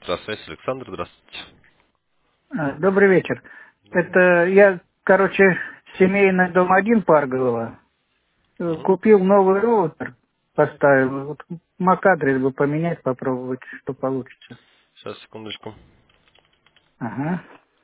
Электросвязь, Александр, здравствуйте. Добрый вечер. Добрый. Это я, семейный дом 1 Парголова. Мгм. Купил новый роутер, поставил. Вот MAC-адрес бы поменять, попробовать, что получится. Сейчас, секундочку. Ага.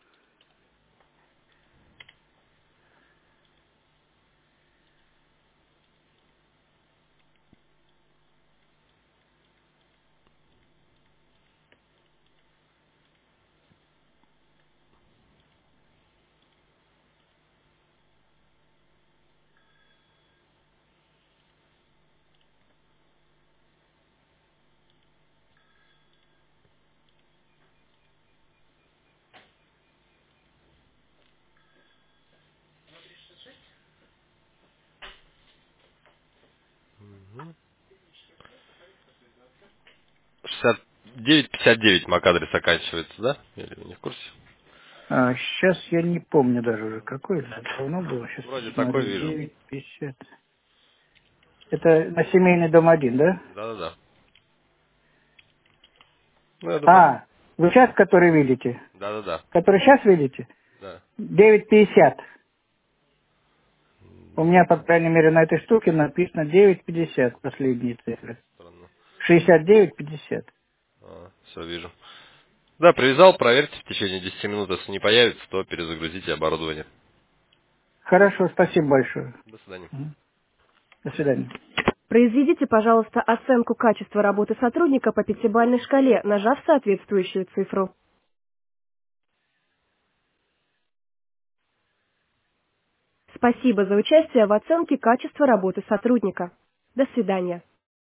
Мгм. 6959 MAC адрес оканчивается, да? Или вы не в курсе? Сейчас я не помню даже уже, какой это давно было. Сейчас Вроде такой посмотрю. вижу. 9,50. Это на семейный дом 1, да? Да-да-да. Ну, я думаю... Вы сейчас который видите? Да-да-да. Который сейчас видите? Да. 9,50. У меня, по М, крайней мере, на этой штуке написано 9,50 последние цифры. Странно. 69,50. Все вижу. Да, привязал, проверьте в течение 10 минут. Если не появится, то перезагрузите оборудование. Хорошо, спасибо большое. До свидания. Мгм. До свидания. Произведите, пожалуйста, оценку качества работы сотрудника по пятибалльной шкале, нажав соответствующую цифру. Спасибо за участие в оценке качества работы сотрудника. До свидания.